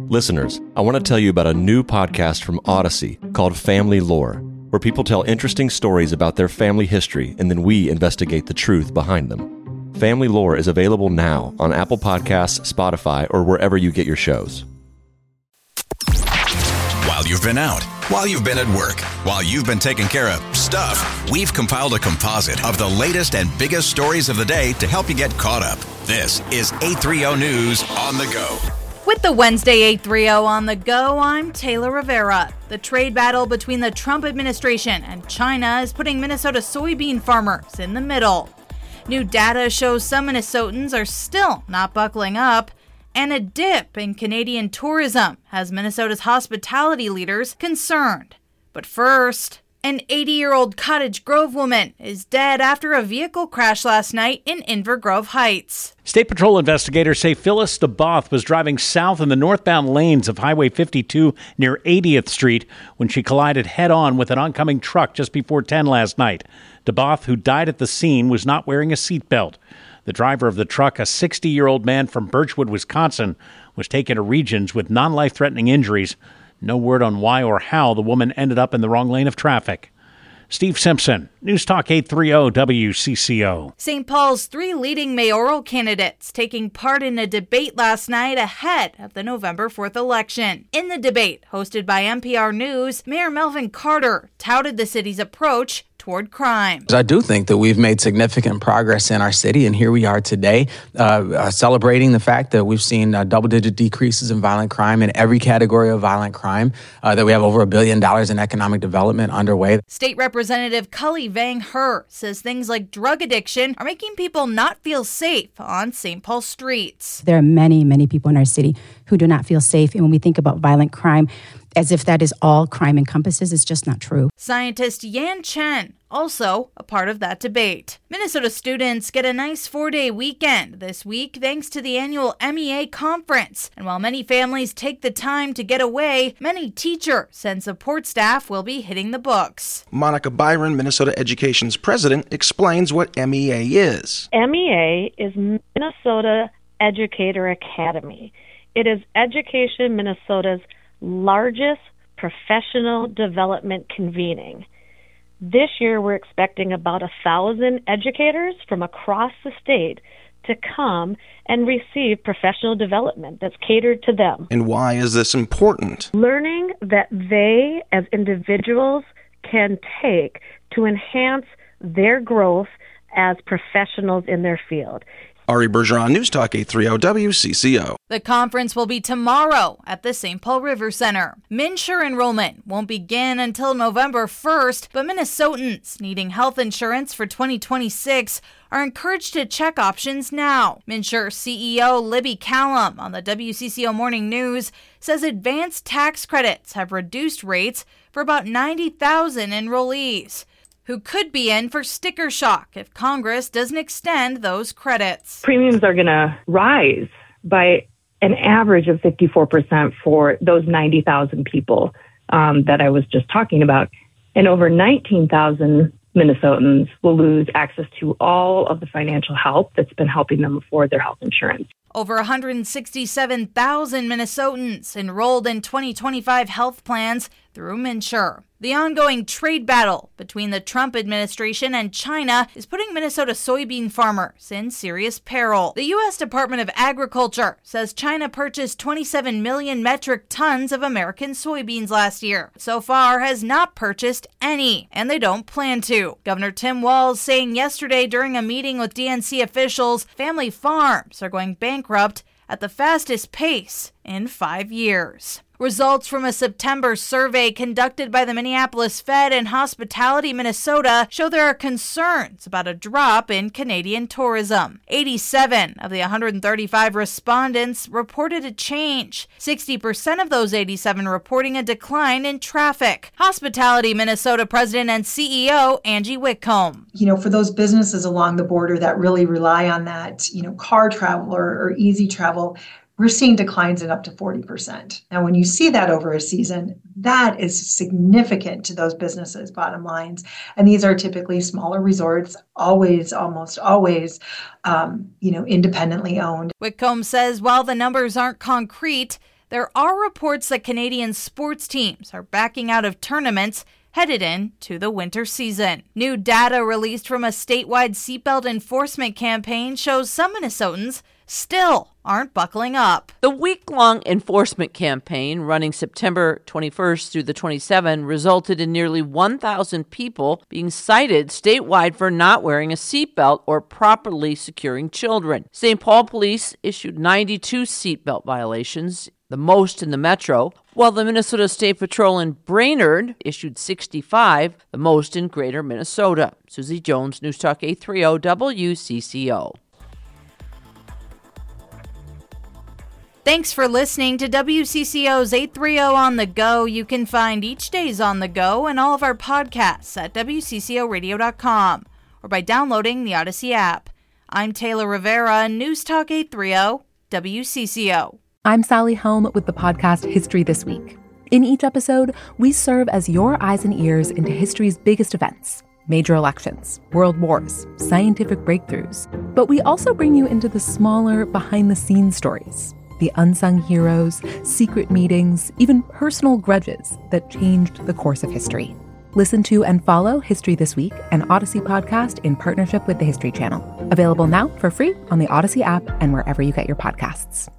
Listeners, I want to tell you about a new podcast from Odyssey called Family Lore, where people tell interesting stories about their family history and then we investigate the truth behind them. Family Lore is available now on Apple Podcasts, Spotify, or wherever you get your shows. While you've been out, while you've been at work, while you've been taking care of stuff, we've compiled a composite of the latest and biggest stories of the day to help you get caught up. This is 830 News on the Go. With the Wednesday 830 on the Go, I'm Taylor Rivera. The trade battle between the Trump administration and China is putting Minnesota soybean farmers in the middle. New data shows some Minnesotans are still not buckling up, and a dip in Canadian tourism has Minnesota's hospitality leaders concerned. But first, an 80-year-old Cottage Grove woman is dead after a vehicle crash last night in Inver Grove Heights. State Patrol investigators say Phyllis DeBoth was driving south in the northbound lanes of Highway 52 near 80th Street when she collided head-on with an oncoming truck just before 10 last night. DeBoth, who died at the scene, was not wearing a seatbelt. The driver of the truck, a 60-year-old man from Birchwood, Wisconsin, was taken to Regions with non-life-threatening injuries. No word on why or how the woman ended up in the wrong lane of traffic. Steve Simpson, News Talk 830 WCCO. St. Paul's three leading mayoral candidates taking part in a debate last night ahead of the November 4th election. In the debate, hosted by NPR News, Mayor Melvin Carter touted the city's approach toward crime. I do think that we've made significant progress in our city, and here we are today celebrating the fact that we've seen double-digit decreases in violent crime in every category of violent crime, that we have over $1 billion in economic development underway. State Representative Cully Vang Her says things like drug addiction are making people not feel safe on St. Paul streets. There are many, many people in our city who do not feel safe, and when we think about violent crime, as if that is all crime encompasses, it's just not true. Scientist Yan Chen, also a part of that debate. Minnesota students get a nice 4-day weekend this week thanks to the annual MEA conference. And while many families take the time to get away, many teachers and support staff will be hitting the books. Monica Byron, Minnesota Education's president, explains what MEA is. MEA is Minnesota Educator Academy. It is Education Minnesota's largest professional development convening. This year, we're expecting about 1,000 educators from across the state to come and receive professional development that's catered to them. And why is this important? Learning that they, as individuals, can take to enhance their growth as professionals in their field. Ari Bergeron, News Talk 830 WCCO. The conference will be tomorrow at the St. Paul River Center. MNsure enrollment won't begin until November 1st, but Minnesotans needing health insurance for 2026 are encouraged to check options now. MNsure CEO Libby Callum on the WCCO Morning News says advanced tax credits have reduced rates for about 90,000 enrollees, who could be in for sticker shock if Congress doesn't extend those credits. Premiums are going to rise by an average of 54% for those 90,000 people that I was just talking about. And over 19,000 Minnesotans will lose access to all of the financial help that's been helping them afford their health insurance. Over 167,000 Minnesotans enrolled in 2025 health plans through MNsure. The ongoing trade battle between the Trump administration and China is putting Minnesota soybean farmers in serious peril. The U.S. Department of Agriculture says China purchased 27 million metric tons of American soybeans last year. So far has not purchased any, and they don't plan to. Governor Tim Walz saying yesterday during a meeting with DNC officials, family farms are going bankrupt at the fastest pace in 5 years. Results from a September survey conducted by the Minneapolis Fed and Hospitality Minnesota show there are concerns about a drop in Canadian tourism. 87 of the 135 respondents reported a change. 60% of those 87 reporting a decline in traffic. Hospitality Minnesota President and CEO Angie Whitcomb. For those businesses along the border that really rely on that, car travel or easy travel, we're seeing declines in up to 40%. Now, when you see that over a season, that is significant to those businesses' bottom lines. And these are typically smaller resorts, almost always, independently owned. Whitcomb says while the numbers aren't concrete, there are reports that Canadian sports teams are backing out of tournaments headed into the winter season. New data released from a statewide seatbelt enforcement campaign shows some Minnesotans still aren't buckling up. The week-long enforcement campaign, running September 21st through the 27th, resulted in nearly 1,000 people being cited statewide for not wearing a seatbelt or properly securing children. St. Paul police issued 92 seatbelt violations, the most in the metro, while the Minnesota State Patrol in Brainerd issued 65, the most in Greater Minnesota. Susie Jones, News Talk 830 WCCO. Thanks for listening to WCCO's 830 On The Go. You can find each day's On The Go and all of our podcasts at WCCOradio.com or by downloading the Odyssey app. I'm Taylor Rivera, News Talk 830 WCCO. I'm Sally Helm with the podcast History This Week. In each episode, we serve as your eyes and ears into history's biggest events, major elections, world wars, scientific breakthroughs. But we also bring you into the smaller, behind-the-scenes stories, the unsung heroes, secret meetings, even personal grudges that changed the course of history. Listen to and follow History This Week, an Odyssey podcast in partnership with the History Channel. Available now for free on the Odyssey app and wherever you get your podcasts.